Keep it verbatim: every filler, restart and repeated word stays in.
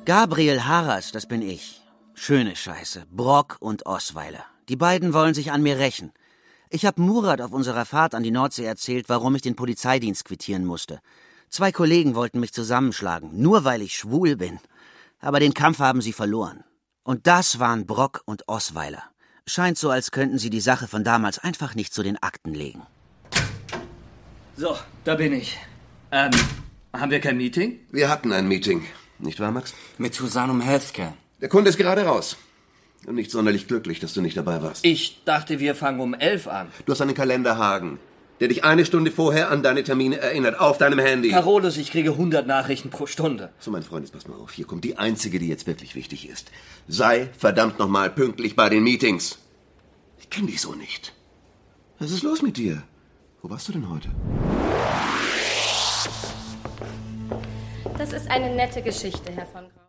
Gabriel Harras, das bin ich. Schöne Scheiße. Brock und Osweiler. Die beiden wollen sich an mir rächen. Ich habe Murat auf unserer Fahrt an die Nordsee erzählt, warum ich den Polizeidienst quittieren musste. Zwei Kollegen wollten mich zusammenschlagen, nur weil ich schwul bin. Aber den Kampf haben sie verloren. Und das waren Brock und Osweiler. Scheint so, als könnten sie die Sache von damals einfach nicht zu den Akten legen. So, da bin ich. Ähm, haben wir kein Meeting? Wir hatten ein Meeting. Nicht wahr, Max? Mit Susanum Healthcare. Der Kunde ist gerade raus. Und nicht sonderlich glücklich, dass du nicht dabei warst. Ich dachte, wir fangen um elf an. Du hast einen Kalender, Hagen, der dich eine Stunde vorher an deine Termine erinnert, auf deinem Handy. Carolus, ich kriege hundert Nachrichten pro Stunde. So, mein Freund, jetzt pass mal auf. Hier kommt die einzige, die jetzt wirklich wichtig ist. Sei verdammt nochmal pünktlich bei den Meetings. Ich kenne dich so nicht. Was ist los mit dir? Wo warst du denn heute? Das ist eine nette Geschichte, Herr von Graus.